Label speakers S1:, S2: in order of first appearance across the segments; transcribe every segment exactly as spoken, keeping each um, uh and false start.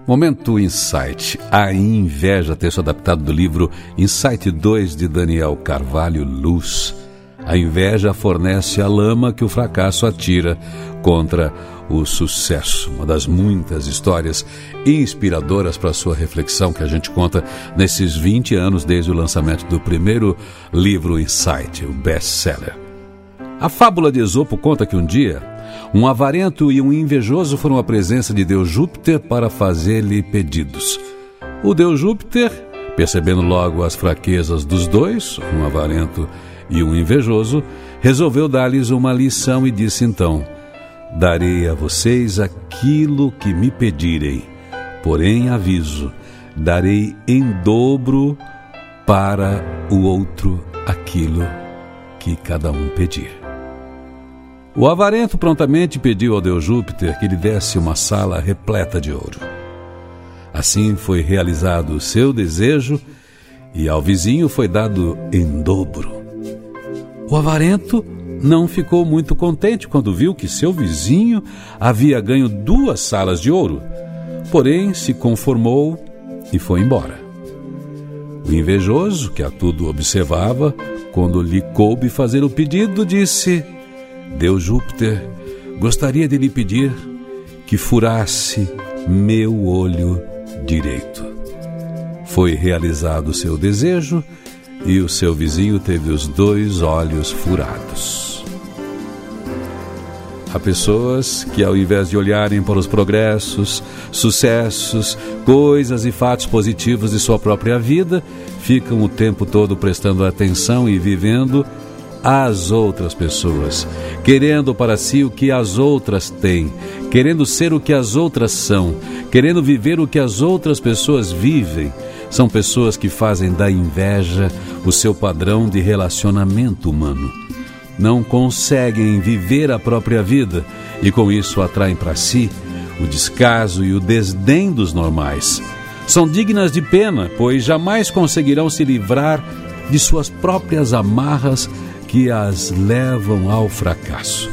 S1: Momento Insight. A inveja, texto adaptado do livro Insight dois, de Daniel Carvalho Luz. A inveja fornece a lama que o fracasso atira contra o sucesso. Uma das muitas histórias inspiradoras para a sua reflexão que a gente conta nesses vinte anos desde o lançamento do primeiro livro Insight, o best-seller. A fábula de Esopo conta que um dia um avarento e um invejoso foram à presença de Deus Júpiter para fazer-lhe pedidos. O Deus Júpiter, percebendo logo as fraquezas dos dois, um avarento e um invejoso, resolveu dar-lhes uma lição e disse então: darei a vocês aquilo que me pedirem, porém aviso, darei em dobro para o outro aquilo que cada um pedir. O avarento prontamente pediu ao Deus Júpiter que lhe desse uma sala repleta de ouro. Assim foi realizado o seu desejo e ao vizinho foi dado em dobro. O avarento não ficou muito contente quando viu que seu vizinho havia ganho duas salas de ouro, porém se conformou e foi embora. O invejoso, que a tudo observava, quando lhe coube fazer o pedido, disse: Deus Júpiter, gostaria de lhe pedir que furasse meu olho direito. Foi realizado o seu desejo e o seu vizinho teve os dois olhos furados. Há pessoas que, ao invés de olharem para os progressos, sucessos, coisas e fatos positivos de sua própria vida, ficam o tempo todo prestando atenção e vivendo às outras pessoas, querendo para si o que as outras têm, querendo ser o que as outras são, querendo viver o que as outras pessoas vivem. São pessoas que fazem da inveja o seu padrão de relacionamento humano. Não conseguem viver a própria vida e com isso atraem para si o descaso e o desdém dos normais. São dignas de pena, pois jamais conseguirão se livrar de suas próprias amarras que as levam ao fracasso.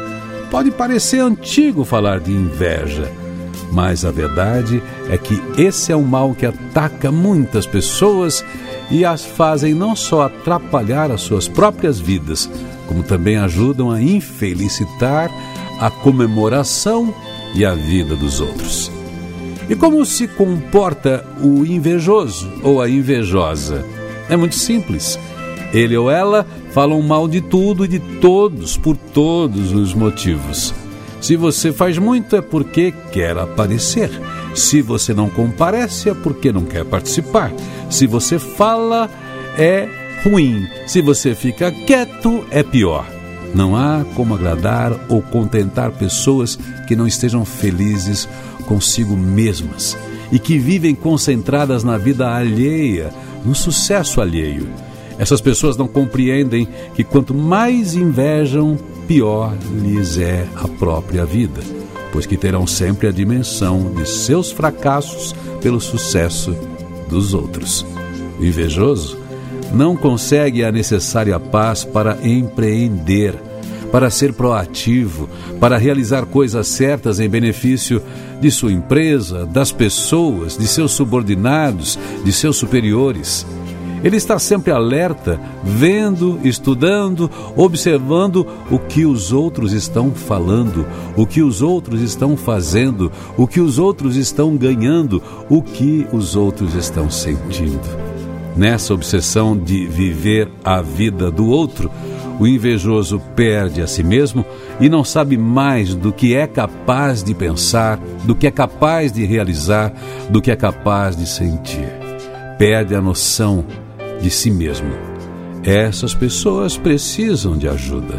S1: Pode parecer antigo falar de inveja, mas a verdade é que esse é um mal que ataca muitas pessoas e as fazem não só atrapalhar as suas próprias vidas, como também ajudam a infelicitar a comemoração e a vida dos outros. E como se comporta o invejoso ou a invejosa? É muito simples. Ele ou ela falam mal de tudo e de todos, por todos os motivos. Se você faz muito é porque quer aparecer. Se você não comparece é porque não quer participar. Se você fala é ruim. Se você fica quieto é pior. Não há como agradar ou contentar pessoas que não estejam felizes consigo mesmas e que vivem concentradas na vida alheia, no sucesso alheio. Essas pessoas não compreendem que quanto mais invejam, pior lhes é a própria vida, pois que terão sempre a dimensão de seus fracassos pelo sucesso dos outros. O invejoso não consegue a necessária paz para empreender, para ser proativo, para realizar coisas certas em benefício de sua empresa, das pessoas, de seus subordinados, de seus superiores. Ele está sempre alerta, vendo, estudando, observando o que os outros estão falando, o que os outros estão fazendo, o que os outros estão ganhando, o que os outros estão sentindo. Nessa obsessão de viver a vida do outro, o invejoso perde a si mesmo e não sabe mais do que é capaz de pensar, do que é capaz de realizar, do que é capaz de sentir. Perde a noção de si mesmo. Essas pessoas precisam de ajuda.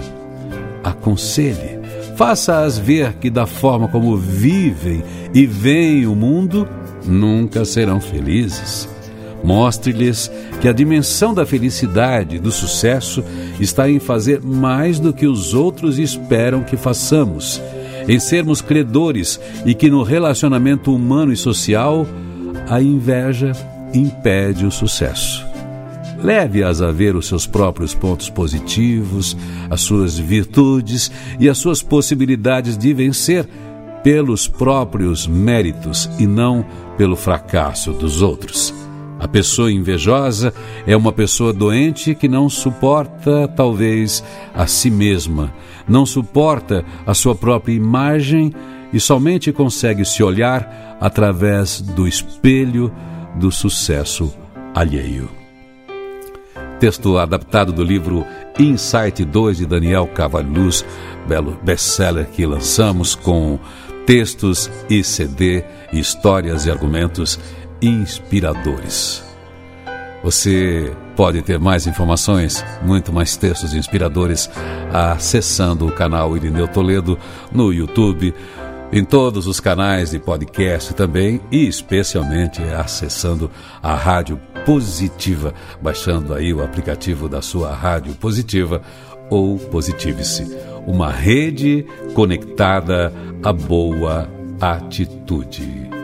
S1: Aconselhe, faça-as ver que da forma como vivem e veem o mundo, nunca serão felizes. Mostre-lhes que a dimensão da felicidade, do sucesso, está em fazer mais do que os outros esperam que façamos, em sermos credores e que no relacionamento humano e social, a inveja impede o sucesso. Leve-as a ver os seus próprios pontos positivos, as suas virtudes e as suas possibilidades de vencer, pelos próprios méritos e não pelo fracasso dos outros. A pessoa invejosa é uma pessoa doente que não suporta, talvez, a si mesma, não suporta a sua própria imagem e somente consegue se olhar através do espelho do sucesso alheio. Texto adaptado do livro Insight dois, de Daniel Carvalho, belo best-seller que lançamos com textos e C D, histórias e argumentos inspiradores. Você pode ter mais informações, muito mais textos inspiradores, acessando o canal Irineu Toledo no YouTube, em todos os canais de podcast também, e especialmente acessando a Rádio Positiva, baixando aí o aplicativo da sua Rádio Positiva ou Positive-se, uma rede conectada à boa atitude.